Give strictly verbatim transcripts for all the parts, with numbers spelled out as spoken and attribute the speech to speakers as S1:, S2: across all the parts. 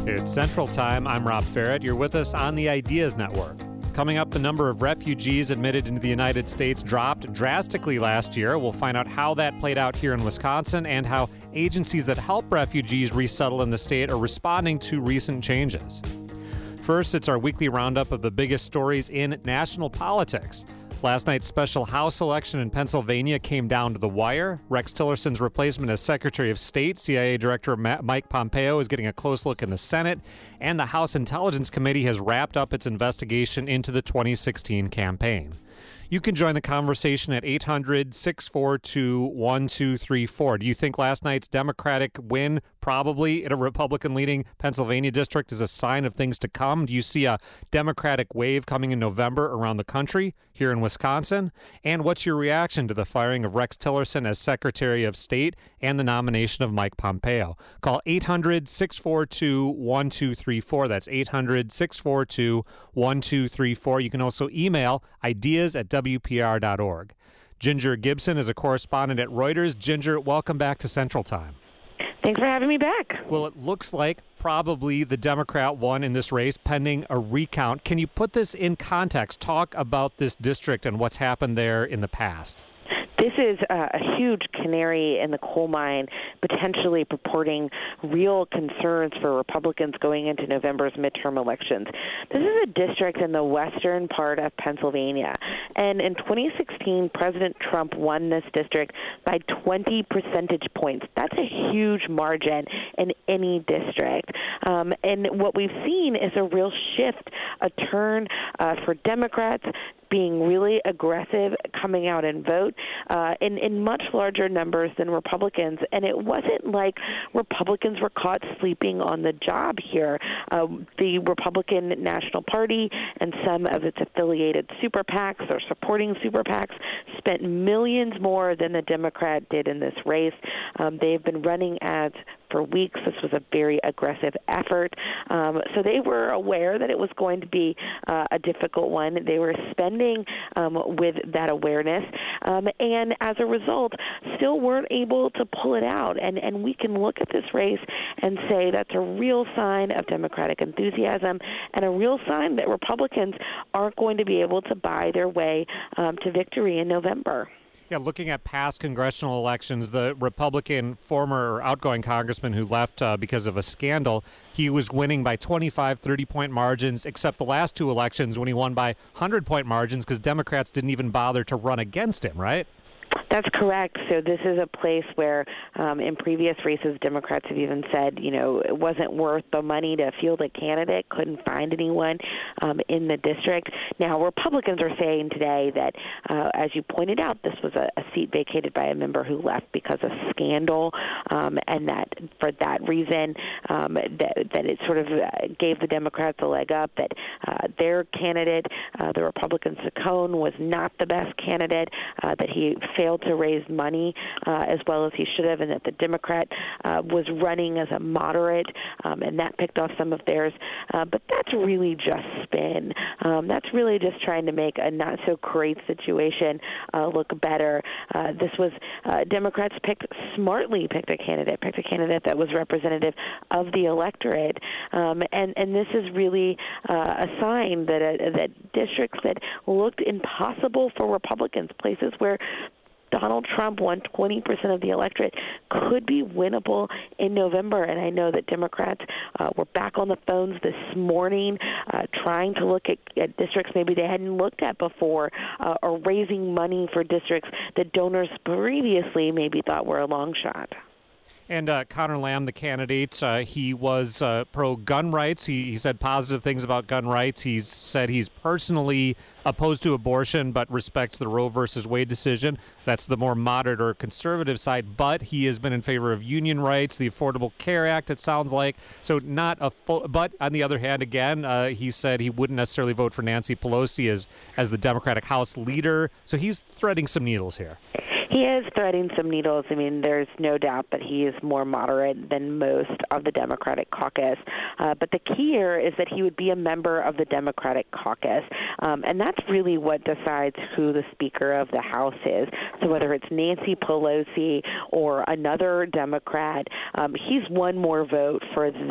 S1: It's Central Time. I'm Rob Ferrett. You're with us on the Ideas Network. Coming up, the number of refugees admitted into the United States dropped drastically last year. We'll find out how that played out here in Wisconsin and how agencies that help refugees resettle in the state are responding to recent changes. First, it's our weekly roundup of the biggest stories in national politics. Last night's special House election in Pennsylvania came down to the wire. Rex Tillerson's replacement as Secretary of State, C I A Director Mike Pompeo, is getting a close look in the Senate. And the House Intelligence Committee has wrapped up its investigation into the twenty sixteen campaign. You can join the conversation at eight hundred, six four two, one two three four. Do you think last night's Democratic win, probably in a Republican-leading Pennsylvania district, is a sign of things to come? Do you see a Democratic wave coming in November around the country, here in Wisconsin? And what's your reaction to the firing of Rex Tillerson as Secretary of State and the nomination of Mike Pompeo? Call eight hundred, six four two, one two three four. That's eight hundred, six four two, one two three four. You can also email ideas at W P R dot org. Ginger Gibson is a correspondent at Reuters. Ginger, welcome back to Central Time.
S2: Thanks for having me back.
S1: Well, it looks like probably the Democrat won in this race pending a recount. Can you put this in context? Talk about this district and what's happened there in the past.
S2: This is uh, a huge canary in the coal mine, potentially purporting real concerns for Republicans going into November's midterm elections. This is a district in the western part of Pennsylvania, and in twenty sixteen, President Trump won this district by twenty percentage points. That's a huge margin in any district. Um, and what we've seen is a real shift, a turn uh, for Democrats being really aggressive, coming out and vote uh, in, in much larger numbers than Republicans. And it wasn't like Republicans were caught sleeping on the job here. Uh, the Republican National Party and some of its affiliated super PACs or supporting super PACs spent millions more than the Democrat did in this race. Um, they've been running ads for weeks. This was a very aggressive effort. Um, so they were aware that it was going to be uh, a difficult one. They were spending um, with that awareness. Um, and as a result, still weren't able to pull it out. And, and we can look at this race and say that's a real sign of Democratic enthusiasm and a real sign that Republicans aren't going to be able to buy their way um, to victory in November.
S1: Yeah, looking at past congressional elections, the Republican former or outgoing congressman who left uh, because of a scandal, he was winning by twenty-five, thirty-point margins, except the last two elections when he won by one hundred-point margins because Democrats didn't even bother to run against him, right?
S2: That's correct. So this is a place where um, in previous races, Democrats have even said, you know, it wasn't worth the money to field a candidate, couldn't find anyone um, in the district. Now, Republicans are saying today that, uh, as you pointed out, this was a, a seat vacated by a member who left because of scandal, um, and that for that reason, um, that, that it sort of uh, gave the Democrats a leg up, that uh, their candidate, uh, the Republican Saccone, was not the best candidate, uh, that he failed to raise money uh, as well as he should have, and that the Democrat uh, was running as a moderate, um, and that picked off some of theirs. Uh, but that's really just spin. Um, that's really just trying to make a not-so-great situation uh, look better. Uh, this was uh, Democrats picked smartly picked a candidate, picked a candidate that was representative of the electorate, um, and and this is really uh, a sign that uh, that districts that looked impossible for Republicans, places where Donald Trump won twenty percent of the electorate, could be winnable in November. And I know that Democrats uh, were back on the phones this morning uh, trying to look at, at districts maybe they hadn't looked at before, uh, or raising money for districts that donors previously maybe thought were a long shot.
S1: And uh, Conor Lamb, the candidate, uh, he was uh, pro-gun rights. He, he said positive things about gun rights. He's said he's personally opposed to abortion but respects the Roe versus Wade decision. That's the more moderate or conservative side. But he has been in favor of union rights, the Affordable Care Act, it sounds like. So not a full, but on the other hand, again, uh, he said he wouldn't necessarily vote for Nancy Pelosi as, as the Democratic House leader. So he's threading some needles here.
S2: He is threading some needles. I mean, there's no doubt that he is more moderate than most of the Democratic caucus. Uh, but the key here is that he would be a member of the Democratic caucus. Um, and that's really what decides who the Speaker of the House is. So whether it's Nancy Pelosi or another Democrat, um, he's one more vote for that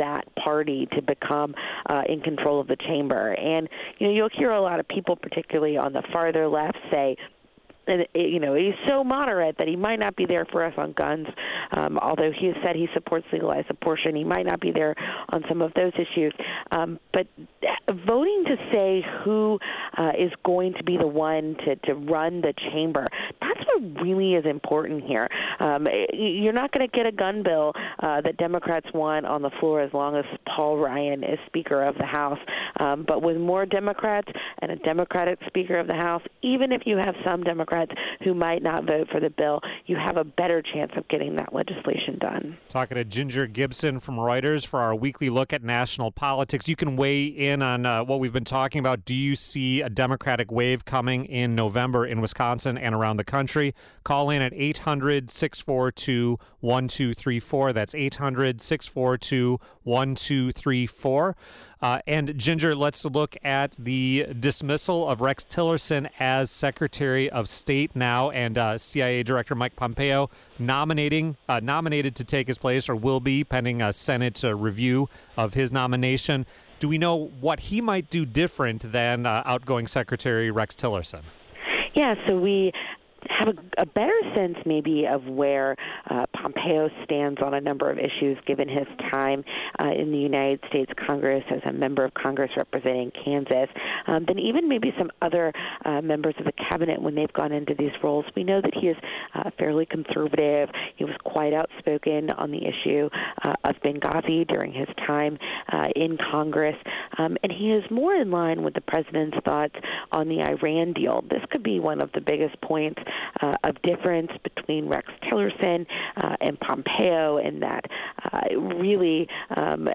S2: party to become uh, in control of the chamber. And, you know, you'll hear a lot of people, particularly on the farther left, say, and, you know, he's so moderate that he might not be there for us on guns, um, although he has said he supports legalized abortion. He might not be there on some of those issues. Um, but voting to say who uh, is going to be the one to, to run the chamber, that's what really is important here. Um, you're not going to get a gun bill uh, that Democrats want on the floor as long as Paul Ryan is Speaker of the House. Um, but with more Democrats and a Democratic Speaker of the House, even if you have some Democrats who might not vote for the bill, you have a better chance of getting that legislation done.
S1: Talking to Ginger Gibson from Reuters for our weekly look at national politics. You can weigh in on uh, what we've been talking about. Do you see a Democratic wave coming in November in Wisconsin and around the country? Call in at eight hundred, six four two, one two three four. That's eight hundred, six four two, one two three four. Uh, and Ginger, let's look at the dismissal of Rex Tillerson as Secretary of State now, and uh, C I A Director Mike Pompeo nominating uh, nominated to take his place, or will be, pending a Senate uh, review of his nomination. Do we know what he might do different than uh, outgoing Secretary Rex Tillerson?
S2: Yeah, so we have a, a better sense maybe of where uh, Pompeo stands on a number of issues given his time uh, in the United States Congress as a member of Congress representing Kansas um, than even maybe some other uh, members of the cabinet when they've gone into these roles. We know that he is uh, fairly conservative. He was quite outspoken on the issue uh, of Benghazi during his time uh, in Congress, um, and he is more in line with the president's thoughts on the Iran deal. This could be one of the biggest points Uh, of difference between Rex Tillerson uh, and Pompeo, in that uh, really um,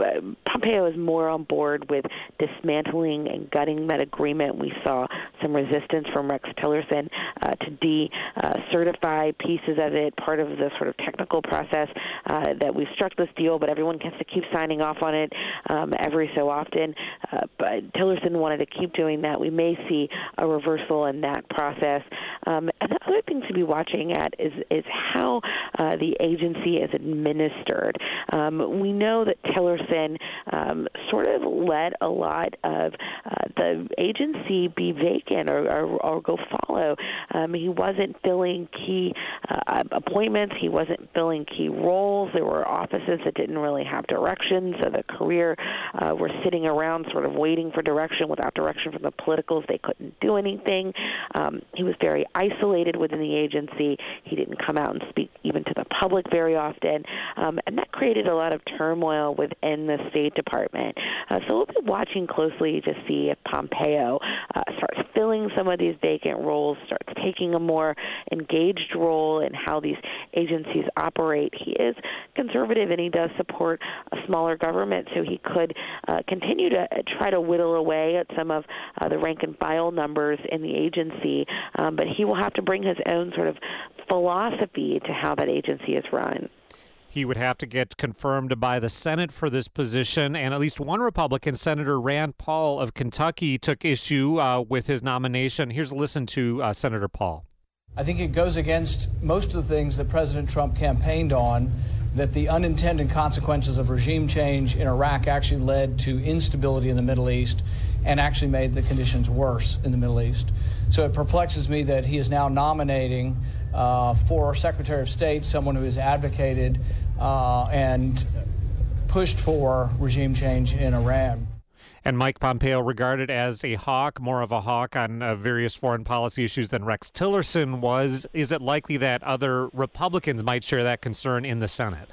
S2: Pompeo is more on board with dismantling and gutting that agreement. We saw some resistance from Rex Tillerson uh, to de-certify uh, pieces of it, part of the sort of technical process uh, that we struck this deal, but everyone has to keep signing off on it um, every so often. Uh, but Tillerson wanted to keep doing that. We may see a reversal in that process. Um, and the other thing to be watching at is is how uh, the agency is administered. Um, we know that Tillerson um, sort of let a lot of uh, the agency be vacant or, or, or go follow. Um, he wasn't filling key uh, appointments. He wasn't filling key roles. There were offices that didn't really have direction, so the career uh, were sitting around sort of waiting for direction. Without direction from the politicals, they couldn't do anything. Um, he was very isolated within the agency. He didn't come out and speak even to the public very often, um, and that created a lot of turmoil within the State Department. Uh, so we'll be watching closely to see if Pompeo uh, starts filling some of these vacant roles, starts taking a more engaged role in how these agencies operate. He is conservative, and he does support a smaller government, so he could uh, continue to try to whittle away at some of uh, the rank and file numbers in the agency, um, but he will have to bring his own sort of philosophy to how that agency is run.
S1: He would have to get confirmed by the Senate for this position, and at least one Republican, Senator Rand Paul of Kentucky, took issue uh, with his nomination. Here's a listen to uh, Senator Paul.
S3: I think it goes against most of the things that President Trump campaigned on, that the unintended consequences of regime change in Iraq actually led to instability in the Middle East and actually made the conditions worse in the Middle East. So it perplexes me that he is now nominating uh, for Secretary of State someone who has advocated uh, and pushed for regime change in Iran.
S1: And Mike Pompeo, regarded as a hawk, more of a hawk on uh, various foreign policy issues than Rex Tillerson was. Is it likely that other Republicans might share that concern in the Senate?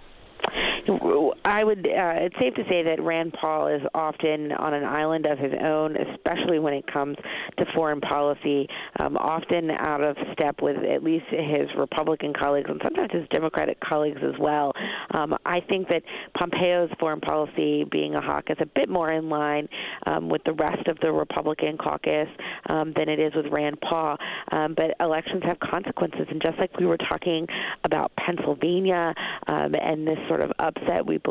S2: I would, uh, it's safe to say that Rand Paul is often on an island of his own, especially when it comes to foreign policy, um, often out of step with at least his Republican colleagues and sometimes his Democratic colleagues as well. Um, I think that Pompeo's foreign policy, being a hawk, is a bit more in line um, with the rest of the Republican caucus um, than it is with Rand Paul. Um, but elections have consequences, and just like we were talking about Pennsylvania um, and this sort of upset we believe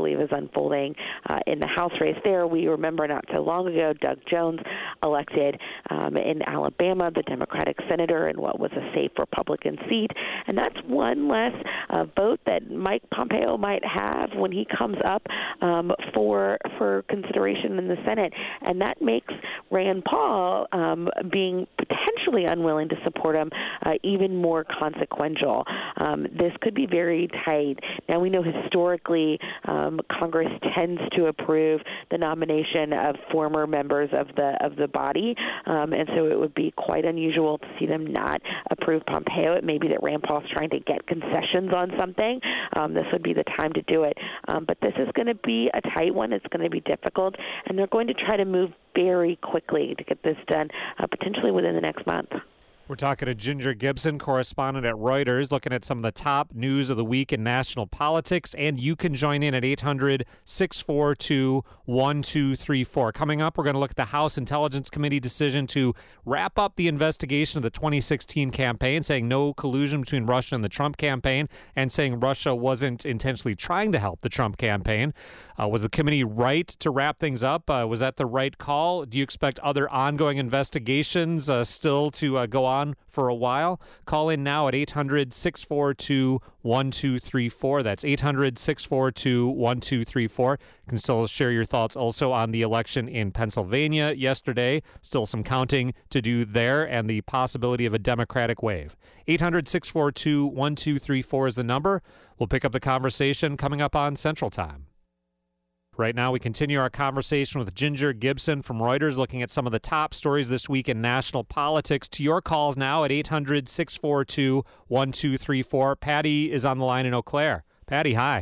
S2: believe is unfolding uh, in the House race there. We remember not so long ago, Doug Jones elected um, in Alabama, the Democratic senator, in what was a safe Republican seat. And that's one less uh, vote that Mike Pompeo might have when he comes up um, for for consideration in the Senate. And that makes Rand Paul um, being potentially unwilling to support him uh, even more consequential. Um, this could be very tight. Now, we know historically um, Congress tends to approve the nomination of former members of the of the body, um, and so it would be quite unusual to see them not approve Pompeo. It may be that Rand Paul's trying to get concessions on something. Um, this would be the time to do it. Um, but this is going to be a tight one. It's going to be difficult, and they're going to try to move very quickly to get this done, uh, potentially within the next month.
S1: We're talking to Ginger Gibson, correspondent at Reuters, looking at some of the top news of the week in national politics. And you can join in at eight hundred, six four two, one two three four. Coming up, we're going to look at the House Intelligence Committee decision to wrap up the investigation of the twenty sixteen campaign, saying no collusion between Russia and the Trump campaign, and saying Russia wasn't intentionally trying to help the Trump campaign. Uh, was the committee right to wrap things up? Uh, was that the right call? Do you expect other ongoing investigations uh, still to uh, go on for a while? Call in now at eight hundred, six four two, one two three four. That's eight hundred, six four two, one two three four. You can still share your thoughts also on the election in Pennsylvania yesterday. Still some counting to do there, and the possibility of a Democratic wave. eight hundred, six four two, one two three four is the number. We'll pick up the conversation coming up on Central Time. Right now, we continue our conversation with Ginger Gibson from Reuters, looking at some of the top stories this week in national politics. To your calls now at eight hundred, six four two, one two three four. Patty is on the line in Eau Claire. Patty, hi.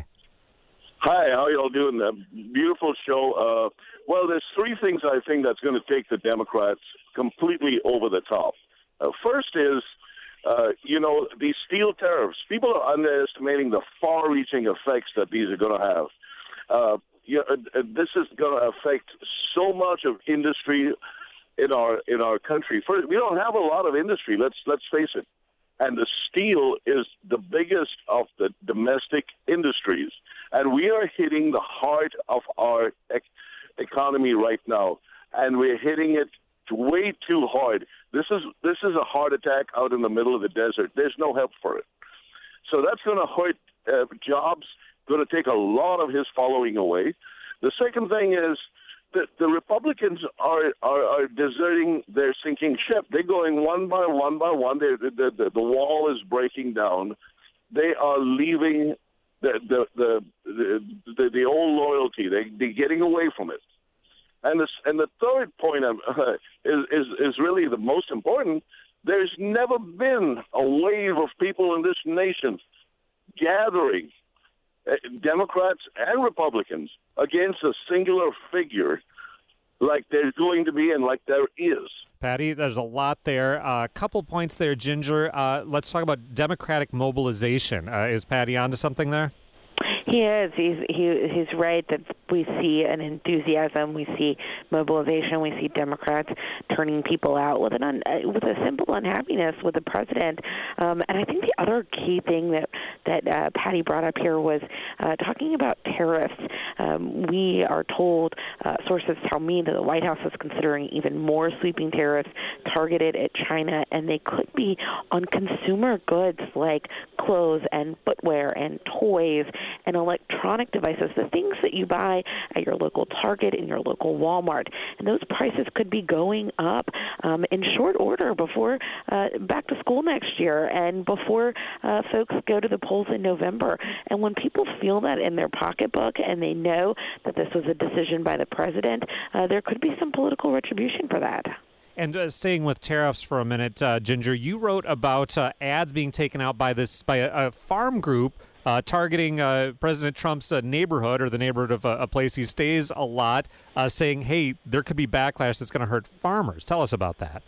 S4: Hi, how are you all doing? A beautiful show. Uh, well, there's three things I think that's going to take the Democrats completely over the top. Uh, first is, uh, you know, these steel tariffs. People are underestimating the far-reaching effects that these are going to have. Uh, Yeah, uh, this is going to affect so much of industry in our in our country. First, we don't have a lot of industry. Let's let's face it, and the steel is the biggest of the domestic industries, and we are hitting the heart of our ec- economy right now, and we're hitting it way too hard. This is this is a heart attack out in the middle of the desert. There's no help for it. So that's going to hurt uh, jobs. Going to take a lot of his following away. The second thing is that the Republicans are, are, are deserting their sinking ship. They're going one by one by one. They, the, the, the wall is breaking down. They are leaving the the the the, the, the old loyalty. They, they're getting away from it. And this, and the third point uh, is, is is really the most important. There's never been a wave of people in this nation gathering, Democrats and Republicans, against a singular figure like there's going to be and like there is.
S1: Patty, there's a lot there. A uh, couple points there, Ginger. Uh, let's talk about Democratic mobilization. Uh, is Patty onto something there?
S2: He is. He's he, he's right that we see an enthusiasm, we see mobilization, we see Democrats turning people out with an un, with a simple unhappiness with the president. Um, and I think the other key thing that that uh, Patty brought up here was uh, talking about tariffs. Um, we are told, uh, sources tell me, that the White House is considering even more sweeping tariffs targeted at China, and they could be on consumer goods like clothes and footwear and toys and electronic devices, the things that you buy at your local Target and your local Walmart. And those prices could be going up um, in short order before uh, back to school next year and before uh, folks go to the polls in November. And when people feel that in their pocketbook and they know that this was a decision by the president, uh, there could be some political retribution for that.
S1: And uh, staying with tariffs for a minute, uh, Ginger, you wrote about uh, ads being taken out by this by a, a farm group uh, targeting uh, President Trump's uh, neighborhood or the neighborhood of uh, a place he stays a lot, uh, saying, hey, there could be backlash that's going to hurt farmers. Tell us about that.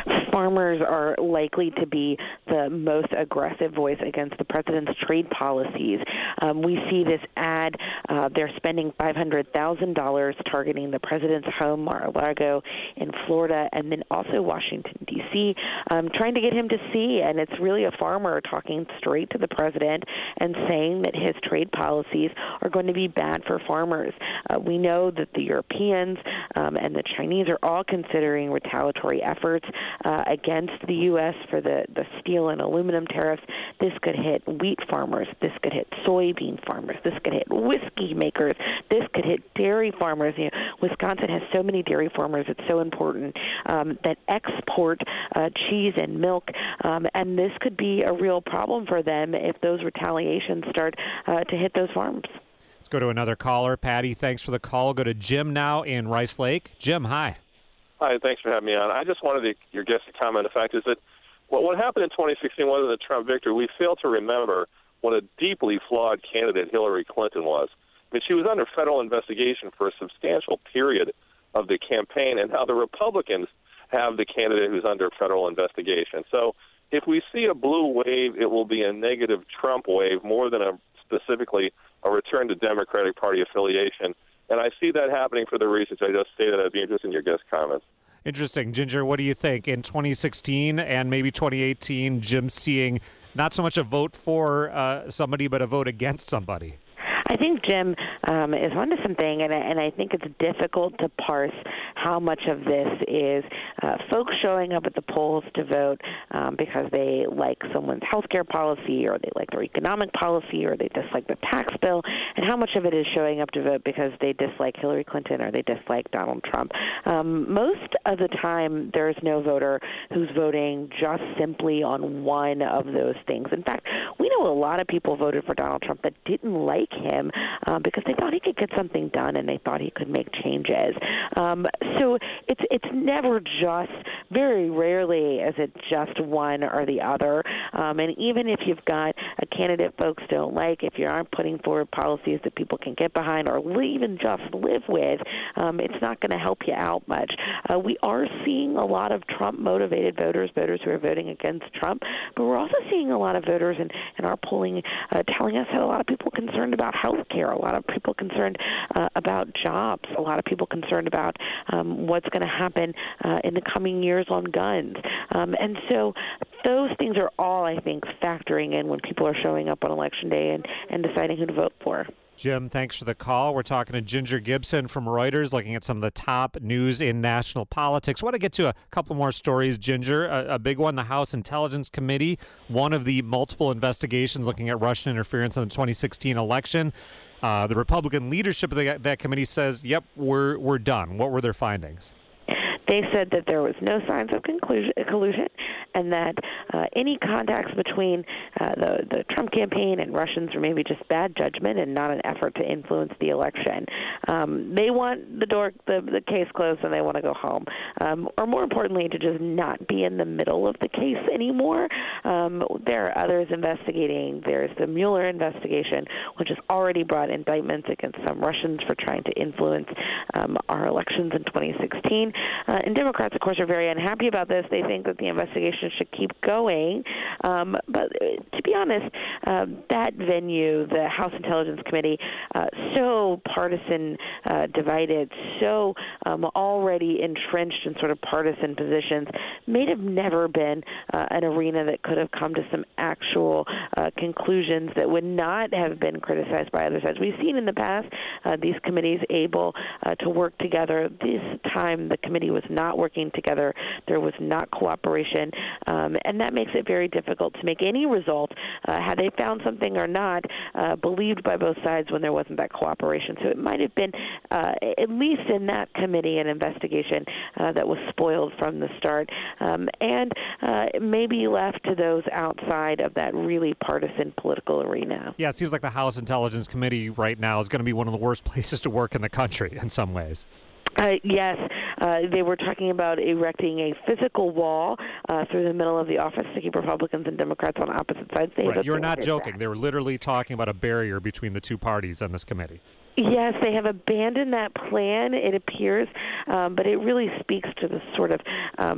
S2: farmers are likely to be the most aggressive voice against the president's trade policies. Um, we see this ad. Uh, they're spending five hundred thousand dollars targeting the president's home, Mar-a-Lago, in Florida, and then also Washington, D C, um, trying to get him to see. And it's really a farmer talking straight to the president and saying that his trade policies are going to be bad for farmers. Uh, we know that the Europeans um, and the Chinese are all considering retaliatory efforts uh, against the U S for the, the steel and aluminum tariffs. This could hit wheat farmers. This could hit soybean farmers. This could hit whiskey makers. This could hit dairy farmers. You know, Wisconsin has so many dairy farmers. It's so important um, that export uh, cheese and milk, um, and this could be a real problem for them if those retaliations start uh, to hit those farms.
S1: Let's go to another caller. Patty, thanks for the call. Go to Jim now in Rice Lake. Jim, hi.
S5: Hi, thanks for having me on. I just wanted to, your guest to comment. The fact is that what, what happened in twenty sixteen wasn't the Trump victory. We fail to remember what a deeply flawed candidate Hillary Clinton was. I mean, she was under federal investigation for a substantial period of the campaign, and now the Republicans have the candidate who's under federal investigation. So if we see a blue wave, it will be a negative Trump wave more than a specifically a return to Democratic Party affiliation. And I see that happening for the reasons I just stated. I'd be interested in your guest comments.
S1: Interesting. Ginger, what do you think? In twenty sixteen and maybe twenty eighteen, Jim seeing not so much a vote for uh, somebody, but a vote against somebody?
S2: I think Jim um, is onto something, and I, and I think it's difficult to parse how much of this is uh, folks showing up at the polls to vote um, because they like someone's health care policy or they like their economic policy or they dislike the tax bill, and how much of it is showing up to vote because they dislike Hillary Clinton or they dislike Donald Trump. Um, most of the time, there's no voter who's voting just simply on one of those things. In fact, we know a lot of people voted for Donald Trump that didn't like him uh, because they thought he could get something done and they thought he could make changes. Um, so it's it's never just, very rarely is it just one or the other. Um, and even if you've got a candidate folks don't like, if you aren't putting forward policies that people can get behind or even just live with, um, it's not going to help you out much. Uh, we are seeing a lot of Trump-motivated voters, voters who are voting against Trump, but we're also seeing a lot of voters in, in our polling uh, telling us that a lot of people are concerned about health care, a lot of people concerned uh, about jobs, a lot of people concerned about um, what's going to happen uh, in the coming years on guns. Um, and so those things are all, I think, factoring in when people are showing up on Election Day and, and deciding who to vote for.
S1: Jim, thanks for the call. We're talking to Ginger Gibson from Reuters, looking at some of the top news in national politics. I want to get to a couple more stories, Ginger. A, a big one, the House Intelligence Committee, one of the multiple investigations looking at Russian interference in the twenty sixteen election. Uh, the Republican leadership of the, that committee says, yep, we're we're done. What were their findings?
S2: They said that there was no signs of conclusion, collusion and that uh, any contacts between uh, the, the Trump campaign and Russians were maybe just bad judgment and not an effort to influence the election. Um, they want the door, the, the case closed, and they want to go home. Um, or more importantly, to just not be in the middle of the case anymore. Um, there are others investigating. There's the Mueller investigation, which has already brought indictments against some Russians for trying to influence um, our elections in twenty sixteen. Uh, and Democrats, of course, are very unhappy about this. They think that the investigation should keep going. Um, but to be honest, uh, that venue, the House Intelligence Committee, uh, so partisan uh, divided, so um, already entrenched in sort of partisan positions, may have never been uh, an arena that could have come to some actual uh, conclusions that would not have been criticized by other sides. We've seen in the past uh, these committees able uh, to work together. This time the committee was not working together. There was not cooperation, um, and that makes it very difficult to make any result, uh, had they found something or not, uh, believed by both sides when there wasn't that cooperation. So it might have been, uh, at least in that committee, an investigation uh, that was spoiled from the start, um, and uh, maybe left to those outside of that really partisan political arena.
S1: Yeah, it seems like the House Intelligence Committee right now is going to be one of the worst places to work in the country in some ways.
S2: Uh, yes, uh, they were talking about erecting a physical wall uh, through the middle of the office to keep Republicans and Democrats on opposite sides. They
S1: right. You're not joking.
S2: That.
S1: They were literally talking about a barrier between the two parties on this committee.
S2: Yes, they have abandoned that plan, it appears, um, but it really speaks to the sort of um,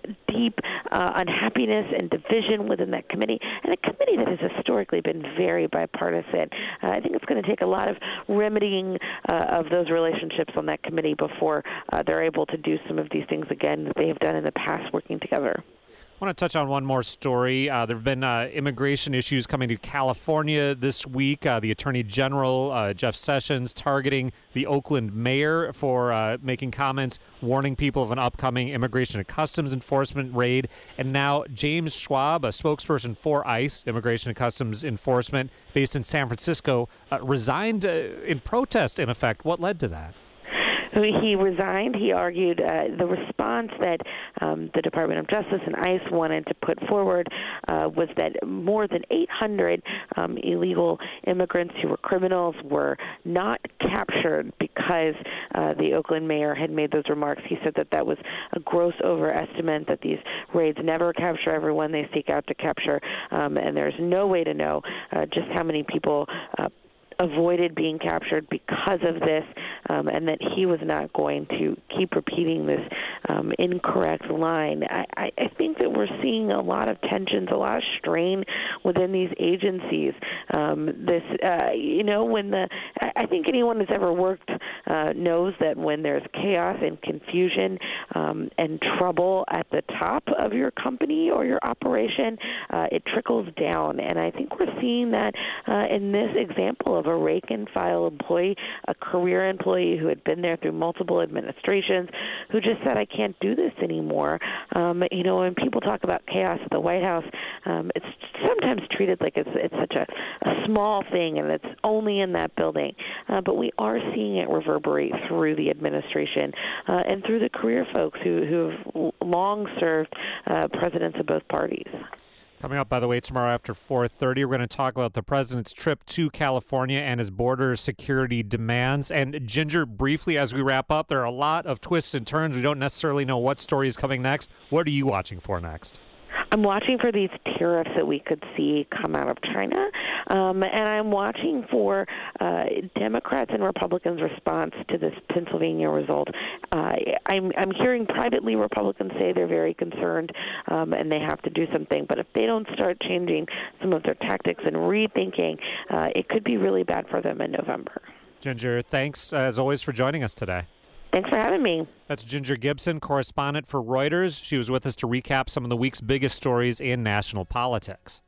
S2: deep uh, unhappiness and division within that committee, and a committee that has historically been very bipartisan. Uh, I think it's going to take a lot of remedying uh, of those relationships on that committee before uh, they're able to do some of these things again that they have done in the past working together.
S1: I want to touch on one more story. Uh, there have been uh, immigration issues coming to California this week. Uh, the Attorney General, uh, Jeff Sessions, targeting the Oakland mayor for uh, making comments warning people of an upcoming Immigration and Customs Enforcement raid. And now James Schwab, a spokesperson for ICE, Immigration and Customs Enforcement, based in San Francisco, uh, resigned uh, in protest, in effect. What led to that?
S2: He resigned. He argued uh, the response that um, the Department of Justice and ICE wanted to put forward uh, was that more than eight hundred um, illegal immigrants who were criminals were not captured because uh, the Oakland mayor had made those remarks. He said that that was a gross overestimate, that these raids never capture everyone they seek out to capture, um, and there's no way to know uh, just how many people uh, avoided being captured because of this, um, and that he was not going to keep repeating this um, incorrect line. I, I think that we're seeing a lot of tensions, a lot of strain within these agencies. Um, this, uh, you know, when the, I think anyone who's ever worked uh, knows that when there's chaos and confusion um, and trouble at the top of your company or your operation, uh, it trickles down. And I think we're seeing that uh, in this example of a rank-and-file employee, a career employee who had been there through multiple administrations, who just said, I can't do this anymore. Um, you know, when people talk about chaos at the White House, um, it's sometimes treated like it's, it's such a, a small thing and it's only in that building. Uh, but we are seeing it reverberate through the administration uh, and through the career folks who, who have long served uh, presidents of both parties.
S1: Coming up, by the way, tomorrow after four thirty, we're going to talk about the president's trip to California and his border security demands. And Ginger, briefly, as we wrap up, there are a lot of twists and turns. We don't necessarily know what story is coming next. What are you watching for next?
S2: I'm watching for these tariffs that we could see come out of China, um, and I'm watching for uh, Democrats and Republicans' response to this Pennsylvania result. Uh, I'm, I'm hearing privately Republicans say they're very concerned um, and they have to do something, but if they don't start changing some of their tactics and rethinking, uh, it could be really bad for them in November.
S1: Ginger, thanks, as always, for joining us today.
S2: Thanks for having me.
S1: That's Ginger Gibson, correspondent for Reuters. She was with us to recap some of the week's biggest stories in national politics.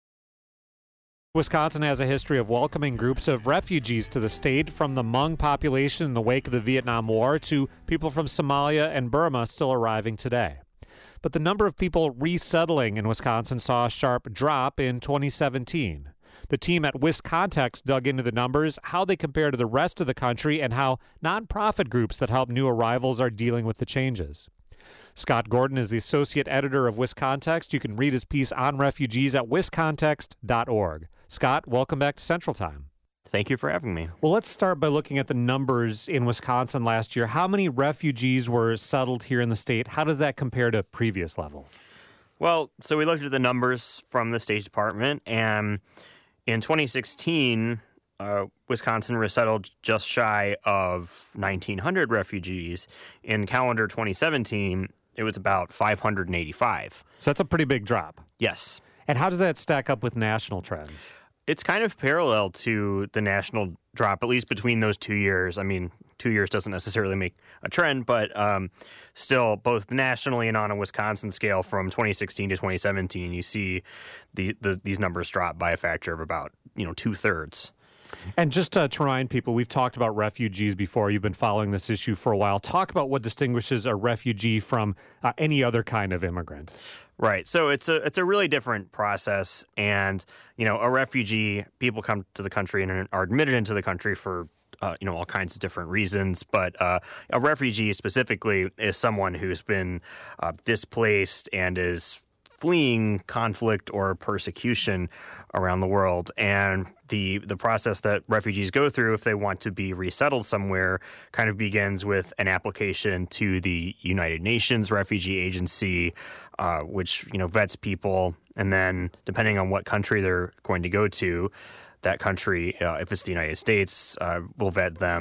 S1: Wisconsin has a history of welcoming groups of refugees to the state, from the Hmong population in the wake of the Vietnam War to people from Somalia and Burma still arriving today. But the number of people resettling in Wisconsin saw a sharp drop in twenty seventeen. The team at WisContext dug into the numbers, how they compare to the rest of the country, and how nonprofit groups that help new arrivals are dealing with the changes. Scott Gordon is the associate editor of WisContext. You can read his piece on refugees at wiscontext dot org. Scott, welcome back to Central Time.
S6: Thank you for having me.
S1: Well, let's start by looking at the numbers in Wisconsin last year. How many refugees were settled here in the state? How does that compare to previous levels?
S6: Well, so we looked at the numbers from the State Department, and in twenty sixteen, uh, Wisconsin resettled just shy of nineteen hundred refugees. In calendar twenty seventeen, it was about five hundred eighty-five.
S1: So that's a pretty big drop.
S6: Yes.
S1: And how does that stack up with national trends?
S6: It's kind of parallel to the national drop, at least between those two years. I mean, two years doesn't necessarily make a trend, but um, still, both nationally and on a Wisconsin scale, from twenty sixteen to twenty seventeen, you see the, the these numbers drop by a factor of about, you know, two thirds.
S1: And just uh, to remind people, we've talked about refugees before. You've been following this issue for a while. Talk about what distinguishes a refugee from uh, any other kind of immigrant.
S6: Right. So it's a it's a really different process. And, you know, a refugee, people come to the country and are admitted into the country for, uh, you know, all kinds of different reasons. But uh, a refugee specifically is someone who's been uh, displaced and is fleeing conflict or persecution around the world. And the the process that refugees go through if they want to be resettled somewhere kind of begins with an application to the United Nations Refugee Agency, uh, which, you know, vets people. And then depending on what country they're going to go to, that country, uh, if it's the United States, uh, will vet them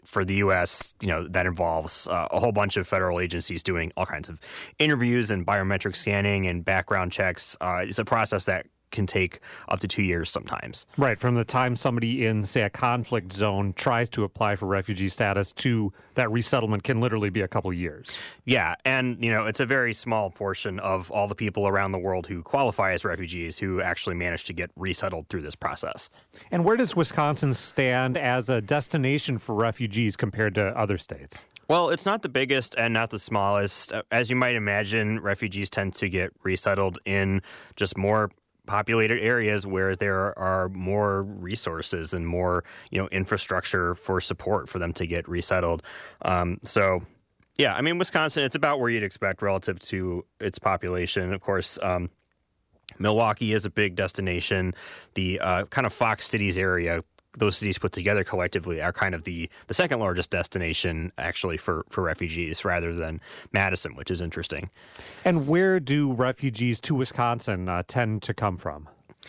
S6: for the U S, you know, that involves uh, a whole bunch of federal agencies doing all kinds of interviews and biometric scanning and background checks. Uh, it's a process that can take up to two years sometimes.
S1: Right, from the time somebody in, say, a conflict zone tries to apply for refugee status to that resettlement can literally be a couple of years.
S6: Yeah, and, you know, it's a very small portion of all the people around the world who qualify as refugees who actually manage to get resettled through this process.
S1: And where does Wisconsin stand as a destination for refugees compared to other states?
S6: Well, it's not the biggest and not the smallest. As you might imagine, refugees tend to get resettled in just more populated areas where there are more resources and more, you know, infrastructure for support for them to get resettled. Um, so, yeah, I mean, Wisconsin, it's about where you'd expect relative to its population. Of course, um, Milwaukee is a big destination. The uh, kind of Fox Cities area, those cities put together collectively are kind of the, the second largest destination actually for, for refugees rather than Madison, which is interesting.
S1: And where do refugees to Wisconsin uh, tend to come from?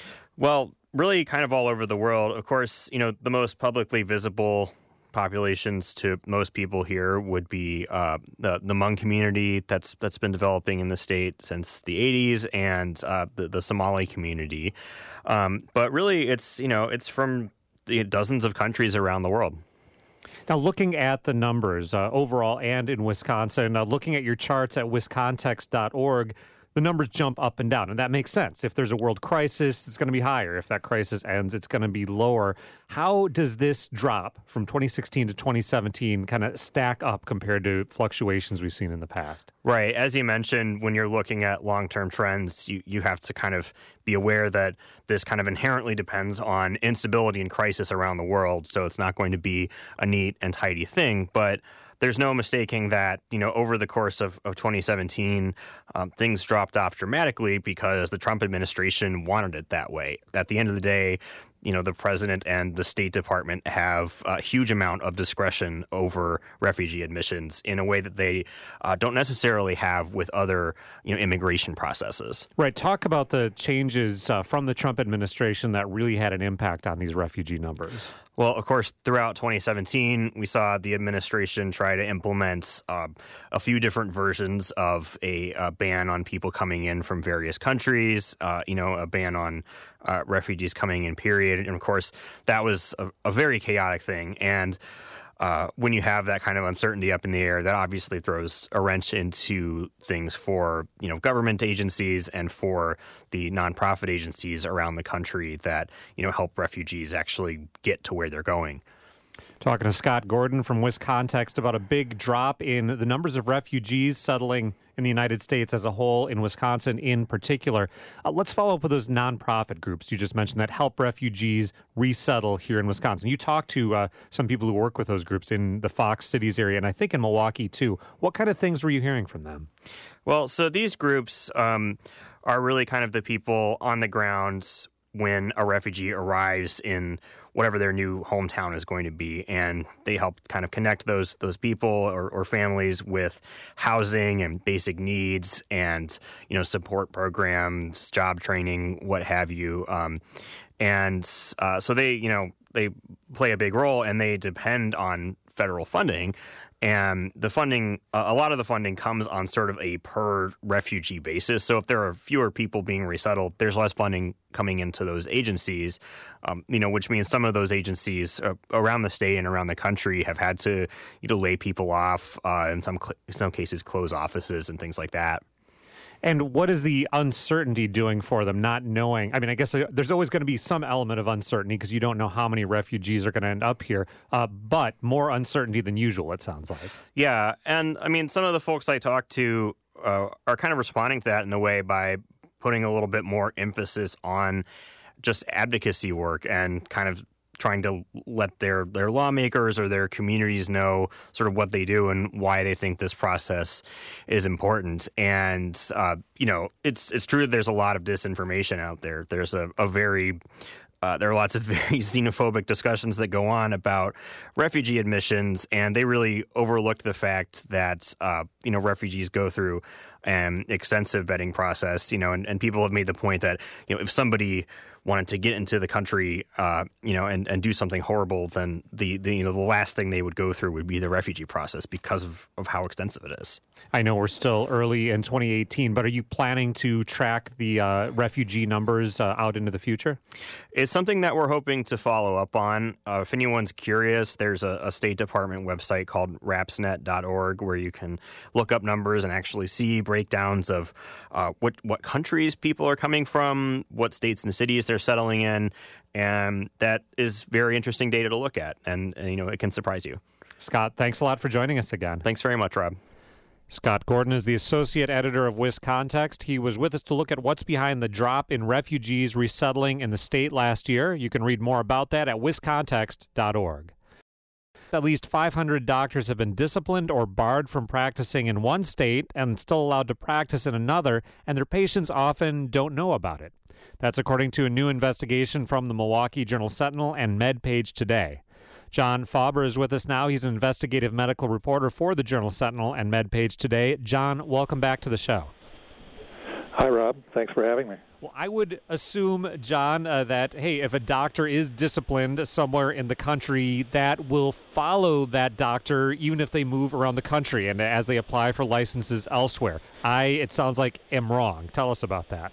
S6: Well, really kind of all over the world. Of course, you know, the most publicly visible populations to most people here would be uh, the the Hmong community that's that's been developing in the state since the eighties, and uh, the, the Somali community. Um, but really, it's, you know, it's from dozens of countries around the world.
S1: Now, looking at the numbers uh, overall and in Wisconsin, uh, looking at your charts at wiscontext dot org, the numbers jump up and down, and that makes sense. If there's a world crisis, it's going to be higher. If that crisis ends, it's going to be lower. How does this drop from twenty sixteen to twenty seventeen kind of stack up compared to fluctuations we've seen in the past?
S6: Right. As you mentioned, when you're looking at long-term trends, you, you have to kind of be aware that this kind of inherently depends on instability and crisis around the world, so it's not going to be a neat and tidy thing. But there's no mistaking that, you know, over the course of, of twenty seventeen, um, things dropped off dramatically because the Trump administration wanted it that way. At the end of the day, you know, the president and the State Department have a huge amount of discretion over refugee admissions in a way that they uh, don't necessarily have with other, you know, immigration processes.
S1: Right. Talk about the changes uh, from the Trump administration that really had an impact on these refugee numbers.
S6: Well, of course, throughout twenty seventeen, we saw the administration try to implement uh, a few different versions of a uh, ban on people coming in from various countries, uh, you know, a ban on uh, refugees coming in, period. And, of course, that was a, a very chaotic thing. And uh, when you have that kind of uncertainty up in the air, that obviously throws a wrench into things for, you know, government agencies and for the nonprofit agencies around the country that, you know, help refugees actually get to where they're going.
S1: Talking to Scott Gordon from Wiscontext about a big drop in the numbers of refugees settling in the United States as a whole, in Wisconsin in particular. Uh, let's follow up with those nonprofit groups you just mentioned that help refugees resettle here in Wisconsin. You talked to uh, some people who work with those groups in the Fox Cities area, and I think in Milwaukee too. What kind of things were you hearing from them?
S6: Well, so these groups um, are really kind of the people on the ground when a refugee arrives in whatever their new hometown is going to be, and they help kind of connect those those people or, or families with housing and basic needs and, you know, support programs, job training, what have you. Um, and uh, so they, you know, they play a big role, and they depend on federal funding. And the funding, uh, a lot of the funding comes on sort of a per refugee basis. So if there are fewer people being resettled, there's less funding coming into those agencies, um, you know, which means some of those agencies uh, around the state and around the country have had to, you know, lay people off, uh, in some cl- in some cases close offices and things like that.
S1: And what is the uncertainty doing for them, not knowing? I mean, I guess there's always going to be some element of uncertainty because you don't know how many refugees are going to end up here, uh, but more uncertainty than usual, it sounds like.
S6: Yeah, and I mean, some of the folks I talked to uh, are kind of responding to that in a way by putting a little bit more emphasis on just advocacy work and kind of trying to let their, their lawmakers or their communities know sort of what they do and why they think this process is important. And, uh, you know, it's it's true that there's a lot of disinformation out there. There's a, a very... Uh, there are lots of very xenophobic discussions that go on about refugee admissions, and they really overlooked the fact that, uh, you know, refugees go through an extensive vetting process, you know, and, and people have made the point that, you know, if somebody wanted to get into the country, uh, you know, and, and do something horrible, then the, the you know the last thing they would go through would be the refugee process because of, of how extensive it is.
S1: I know we're still early in twenty eighteen, but are you planning to track the uh, refugee numbers uh, out into the future?
S6: It's something that we're hoping to follow up on. Uh, if anyone's curious, there's a, a State Department website called rapsnet dot org where you can look up numbers and actually see breakdowns of uh, what, what countries people are coming from, what states and cities they're settling in, and that is very interesting data to look at, and, and you know, it can surprise you.
S1: Scott, thanks a lot for joining us again.
S6: Thanks very much, Rob.
S1: Scott Gordon is the associate editor of WisContext. He was with us to look at what's behind the drop in refugees resettling in the state last year. You can read more about that at wis context dot org. At least five hundred doctors have been disciplined or barred from practicing in one state and still allowed to practice in another, and their patients often don't know about it. That's according to a new investigation from the Milwaukee Journal-Sentinel and MedPage Today. John Faber is with us now. He's an investigative medical reporter for the Journal-Sentinel and MedPage Today. John, welcome back to the show.
S7: Hi, Rob. Thanks for having me.
S1: Well, I would assume, John, uh, that, hey, if a doctor is disciplined somewhere in the country, that will follow that doctor even if they move around the country and as they apply for licenses elsewhere. I, it sounds like, am wrong. Tell us about that.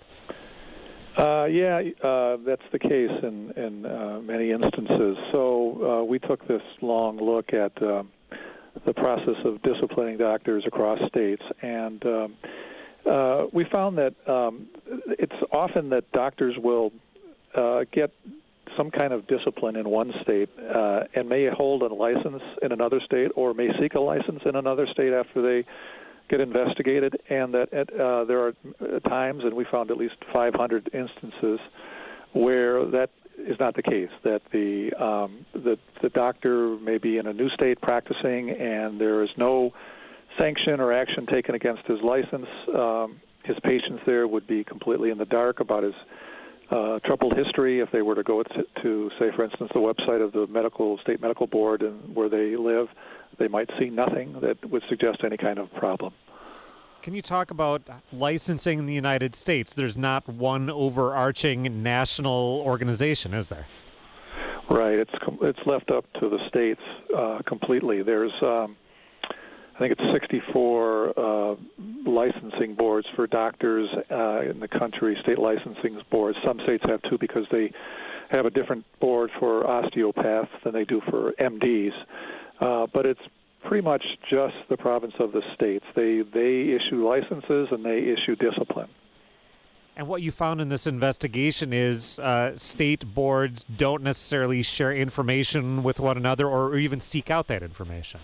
S7: Uh, yeah, uh, that's the case in, in uh, many instances. So uh, we took this long look at uh, the process of disciplining doctors across states, and um, uh, we found that um, it's often that doctors will uh, get some kind of discipline in one state uh, and may hold a license in another state or may seek a license in another state after they get investigated, and that uh, there are times, and we found at least five hundred instances, where that is not the case, that the, um, the, the doctor may be in a new state practicing and there is no sanction or action taken against his license. Um, his patients there would be completely in the dark about his uh, troubled history. If they were to go to, to, say, for instance, the website of the medical state medical board and where they live, they might see nothing that would suggest any kind of problem.
S1: Can you talk about licensing in the United States? There's not one overarching national organization, is there?
S7: Right. It's it's left up to the states uh, completely. There's, um, I think it's sixty-four uh, licensing boards for doctors uh, in the country, state licensing boards. Some states have two because they have a different board for osteopaths than they do for M Ds. Uh, but it's pretty much just the province of the states. They they issue licenses and they issue discipline.
S1: And what you found in this investigation is uh, state boards don't necessarily share information with one another or even seek out that information.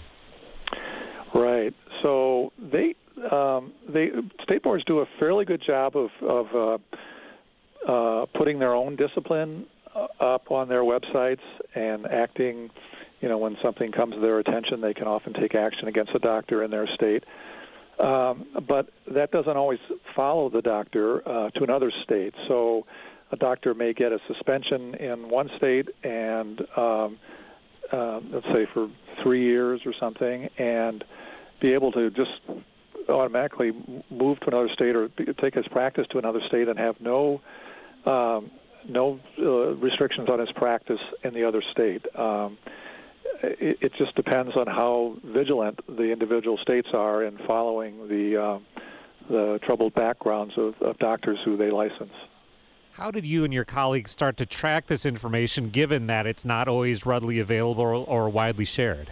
S7: Right. So they um, they state boards do a fairly good job of of uh, uh, putting their own discipline up on their websites and acting. You know, when something comes to their attention, they can often take action against a doctor in their state. Um, but that doesn't always follow the doctor uh, to another state. So a doctor may get a suspension in one state and, um, uh, let's say, for three years or something, and be able to just automatically move to another state or take his practice to another state and have no um, no uh, restrictions on his practice in the other state. Um, It, it just depends on how vigilant the individual states are in following the uh, the troubled backgrounds of, of doctors who they license.
S1: How did you and your colleagues start to track this information, given that it's not always readily available or widely shared?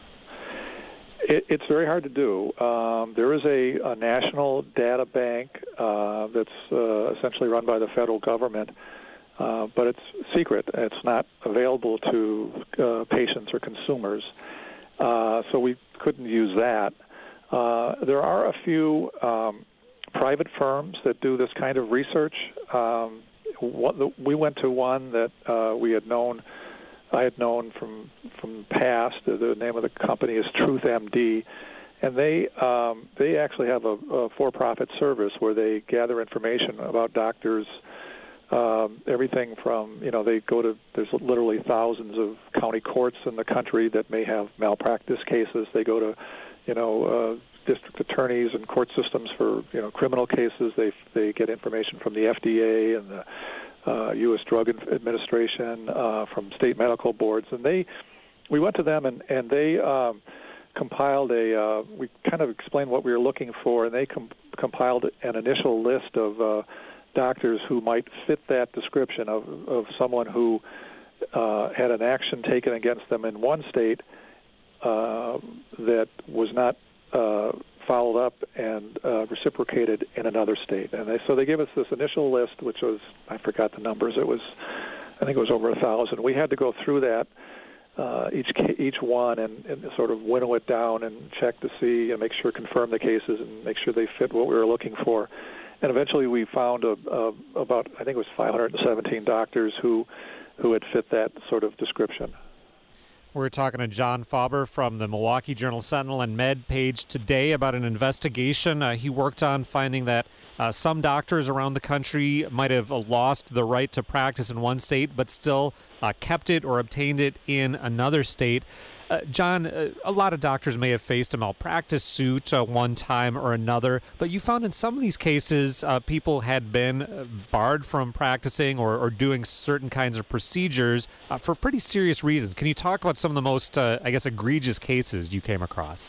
S7: It, it's very hard to do. Um, there is a, a national data bank uh, that's uh, essentially run by the federal government. Uh, but it's secret. It's not available to uh, patients or consumers, uh, so we couldn't use that. Uh, there are a few um, private firms that do this kind of research. Um, what the, we went to one that uh, we had known, I had known from from past. The, the name of the company is Truth M D, and they um, they actually have a, a for-profit service where they gather information about doctors. Um, everything from, you know, they go to, there's literally thousands of county courts in the country that may have malpractice cases. They go to, you know, uh, district attorneys and court systems for, you know, criminal cases. They they get information from the F D A and the uh, U S Drug Administration, uh, from state medical boards, and they, we went to them and and they um, compiled a. Uh, we kind of explained what we were looking for, and they com- compiled an initial list of uh, doctors who might fit that description of of someone who uh, had an action taken against them in one state uh, that was not uh, followed up and uh, reciprocated in another state. And they, so they gave us this initial list, which was, I forgot the numbers, it was, I think it was over a thousand. We had to go through that, uh, each each one, and, and sort of winnow it down and check to see and make sure, confirm the cases and make sure they fit what we were looking for. And eventually we found a, a, about, I think it was five hundred seventeen doctors who, who had fit that sort of description.
S1: We're talking to John Fauber from the Milwaukee Journal-Sentinel and MedPage Today about an investigation uh, he worked on, finding that uh, some doctors around the country might have uh, lost the right to practice in one state, but still uh, kept it or obtained it in another state. Uh, John, uh, a lot of doctors may have faced a malpractice suit uh, one time or another, but you found in some of these cases uh, people had been uh, barred from practicing or, or doing certain kinds of procedures uh, for pretty serious reasons. Can you talk about some of the most, uh, I guess, egregious cases you came across?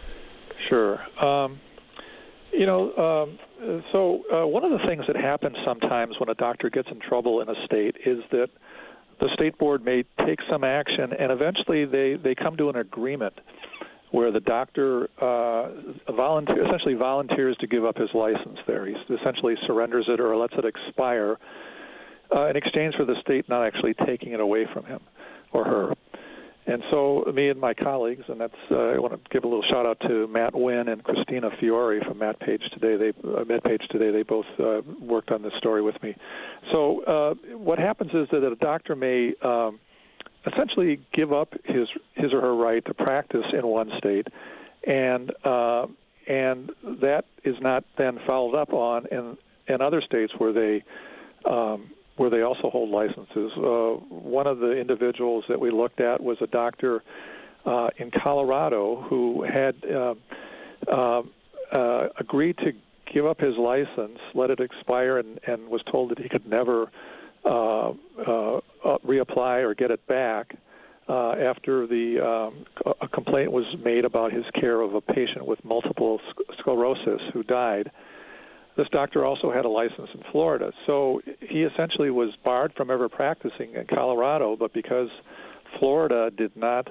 S7: Sure. Um, you know, um, so uh, one of the things that happens sometimes when a doctor gets in trouble in a state is that the state board may take some action, and eventually they, they come to an agreement where the doctor uh, volunteer, essentially volunteers to give up his license there. He essentially surrenders it or lets it expire uh, in exchange for the state not actually taking it away from him or her. And so me and my colleagues, and that's uh, I want to give a little shout out to Matt Wynn and Christina Fiore from MedPage Today. They uh, MedPage Today. They both uh, worked on this story with me. So uh, what happens is that a doctor may um, essentially give up his his or her right to practice in one state, and uh, and that is not then followed up on in in other states where they. Um, where they also hold licenses. Uh, one of the individuals that we looked at was a doctor uh, in Colorado who had uh, uh, uh, agreed to give up his license, let it expire, and, and was told that he could never uh, uh, reapply or get it back uh, after the um, a complaint was made about his care of a patient with multiple sclerosis who died. This doctor also had a license in Florida, so he essentially was barred from ever practicing in Colorado, but because Florida did not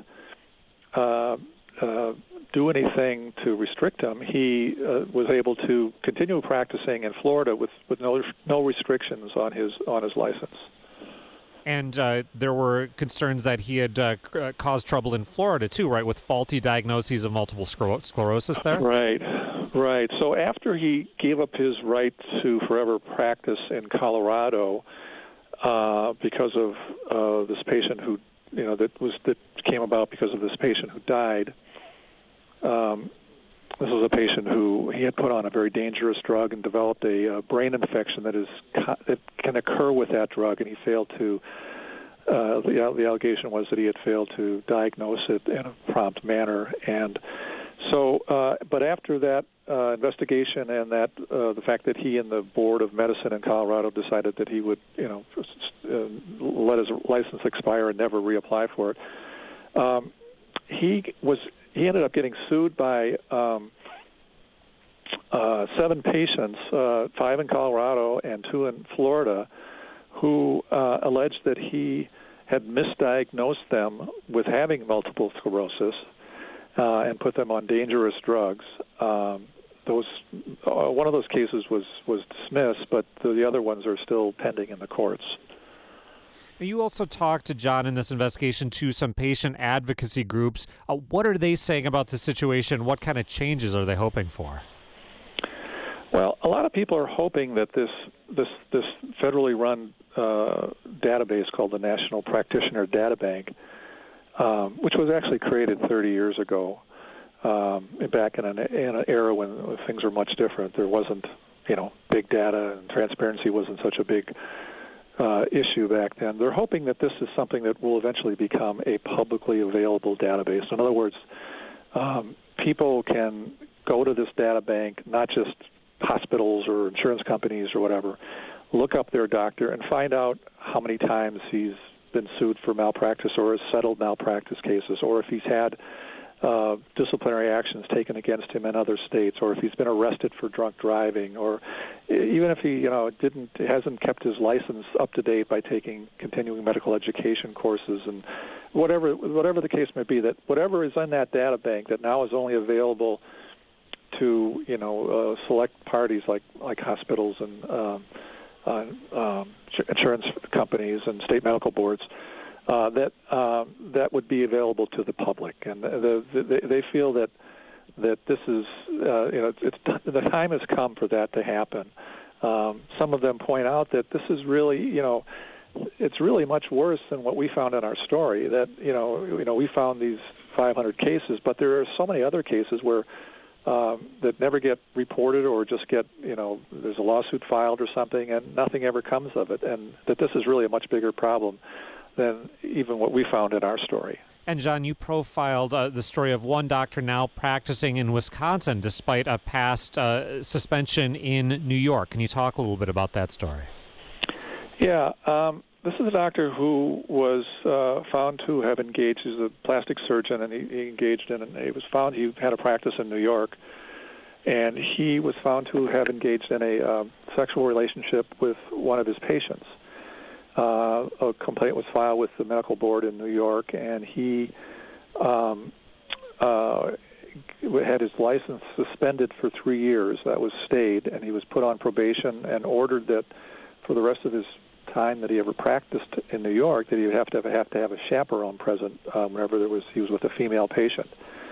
S7: uh, uh, do anything to restrict him, he uh, was able to continue practicing in Florida with, with no no restrictions on his on his license.
S1: And uh, there were concerns that he had uh, caused trouble in Florida too, right, with faulty diagnoses of multiple scler- sclerosis there?
S7: Right. Right. So after he gave up his right to forever practice in Colorado uh, because of uh, this patient who, you know, that was that came about because of this patient who died. Um, this was a patient who he had put on a very dangerous drug and developed a uh, brain infection that is that can occur with that drug, and he failed to. Uh, the, the allegation was that he had failed to diagnose it in a prompt manner, and so. Uh, but after that. Uh, investigation and that uh, the fact that he and the Board of Medicine in Colorado decided that he would, you know, uh, let his license expire and never reapply for it. Um, he was he ended up getting sued by um, uh, seven patients, uh, five in Colorado and two in Florida, who uh, alleged that he had misdiagnosed them with having multiple sclerosis uh, and put them on dangerous drugs. Um, Those uh, one of those cases was, was dismissed, but the, the other ones are still pending in the courts.
S1: You also talked to John in this investigation to some patient advocacy groups. Uh, what are they saying about the situation? What kind of changes are they hoping for?
S7: Well, a lot of people are hoping that this this this federally run uh, database called the National Practitioner Data Bank, um, which was actually created thirty years ago. Um, back in an, in an era when things were much different. There wasn't, you know, big data, and transparency wasn't such a big uh, issue back then. They're hoping that this is something that will eventually become a publicly available database. In other words, um, people can go to this data bank, not just hospitals or insurance companies or whatever, look up their doctor and find out how many times he's been sued for malpractice or has settled malpractice cases, or if he's had uh, disciplinary actions taken against him in other states, or if he's been arrested for drunk driving, or even if he, you know, didn't hasn't kept his license up to date by taking continuing medical education courses, and whatever whatever the case may be, that whatever is in that data bank that now is only available to, you know, uh, select parties like like hospitals and um, uh, um, insurance companies and state medical boards, uh, that uh, that would be available to the public, and the, the, they feel that that this is, uh, you know, it's, the time has come for that to happen. Um, some of them point out that this is really, you know, it's really much worse than what we found in our story. That you know, you know, we found these five hundred cases, but there are so many other cases where. Um, that never get reported or just get, you know, there's a lawsuit filed or something and nothing ever comes of it, and that this is really a much bigger problem than even what we found in our story.
S1: And, John, you profiled uh, the story of one doctor now practicing in Wisconsin despite a past uh, suspension in New York. Can you talk a little bit about that story?
S7: Yeah. Um, this is a doctor who was uh, found to have engaged, he's a plastic surgeon, and he, he engaged in, and he was found, he had a practice in New York, and he was found to have engaged in a um, sexual relationship with one of his patients. Uh, a complaint was filed with the medical board in New York, and he um, uh, had his license suspended for three years. That was stayed, and he was put on probation and ordered that for the rest of his time that he ever practiced in New York, that he would have to have, have to have a chaperone present um, whenever there was he was with a female patient.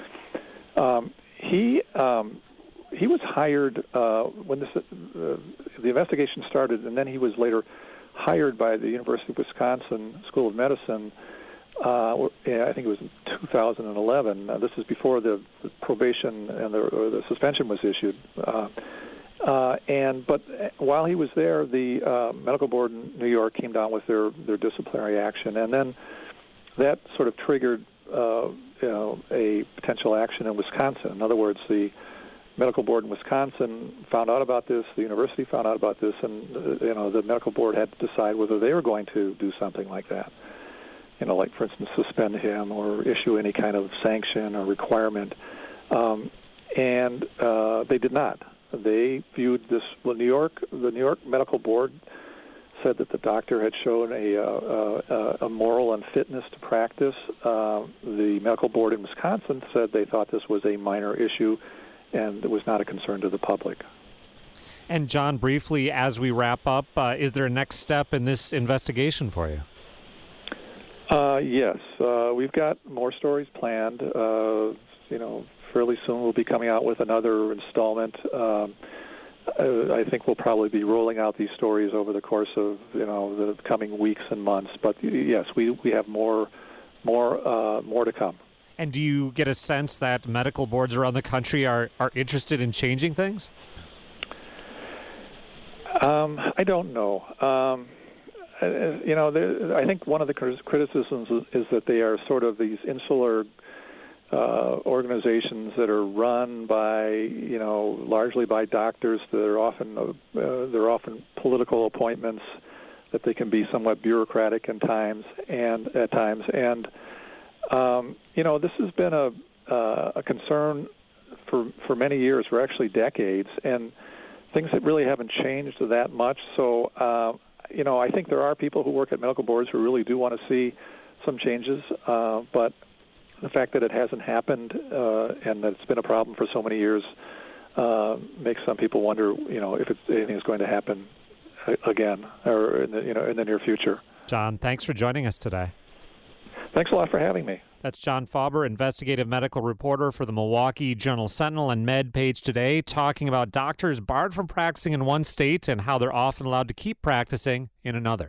S7: Um, he um, he was hired uh, when this, uh, the investigation started, and then he was later hired by the University of Wisconsin School of Medicine. Uh, I think it was in two thousand eleven. Uh, this is before the, the probation and the, or the suspension was issued. Uh, Uh, and but while he was there, the uh, medical board in New York came down with their, their disciplinary action, and then that sort of triggered uh, you know, a potential action in Wisconsin. In other words, the medical board in Wisconsin found out about this, the university found out about this, and uh, you know the medical board had to decide whether they were going to do something like that. You know, like for instance, suspend him or issue any kind of sanction or requirement, um, and uh, they did not. They viewed this. Well, New York, the New York Medical Board said that the doctor had shown a, uh, a, a moral unfitness to practice. Uh, the medical board in Wisconsin said they thought this was a minor issue, and it was not a concern to the public.
S1: And John, briefly, as we wrap up, uh, is there a next step in this investigation for you?
S7: Uh, yes, uh, we've got more stories planned. Uh, you know. Fairly soon we'll be coming out with another installment. Um, I think we'll probably be rolling out these stories over the course of you know the coming weeks and months. But yes, we we have more more uh, more to come.
S1: And do you get a sense that medical boards around the country are, are interested in changing things?
S7: Um, I don't know. Um, you know, there, I think one of the criticisms is, is that they are sort of these insular Uh, organizations that are run by, you know, largely by doctors. They're often uh, they're often political appointments that they can be somewhat bureaucratic in times and at times. And um, you know, this has been a uh, a concern for for many years, for actually decades, and things that really haven't changed that much. So uh, you know, I think there are people who work at medical boards who really do want to see some changes, uh, but the fact that it hasn't happened uh, and that it's been a problem for so many years uh, makes some people wonder, you know, if it's, anything is going to happen again or in the, you know, in the near future.
S1: John, thanks for joining us today.
S7: Thanks a lot for having me.
S1: That's John Fauber, investigative medical reporter for the Milwaukee Journal Sentinel and MedPage Today, talking about doctors barred from practicing in one state and how they're often allowed to keep practicing in another.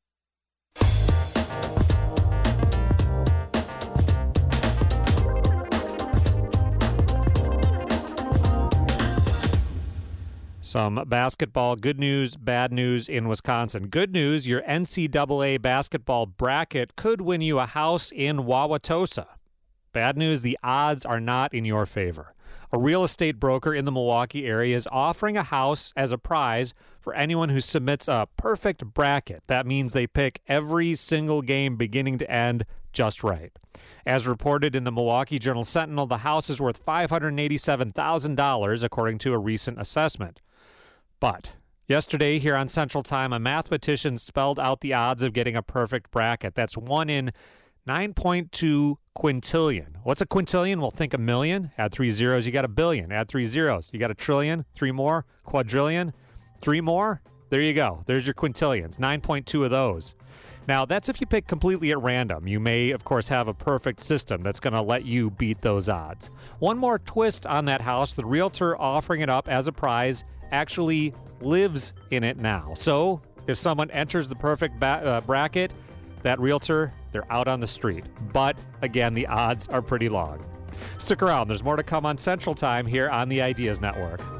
S1: Some basketball good news, bad news in Wisconsin. Good news, your N C double A basketball bracket could win you a house in Wauwatosa. Bad news, the odds are not in your favor. A real estate broker in the Milwaukee area is offering a house as a prize for anyone who submits a perfect bracket. That means they pick every single game beginning to end just right. As reported in the Milwaukee Journal-Sentinel, the house is worth five hundred eighty-seven thousand dollars, according to a recent assessment. But yesterday here on Central Time, a mathematician spelled out the odds of getting a perfect bracket. That's one in nine point two quintillion. What's a quintillion? Well, think a million. Add three zeros, you got a billion. Add three zeros, you got a trillion. Three more, quadrillion. Three more, there you go. There's your quintillions. nine point two of those. Now, that's if you pick completely at random. You may, of course, have a perfect system that's going to let you beat those odds. One more twist on that house, the realtor offering it up as a prize actually lives in it now. So if someone enters the perfect ba- uh, bracket, that realtor, they're out on the street. But again, the odds are pretty long. Stick around. There's more to come on Central Time here on the Ideas Network.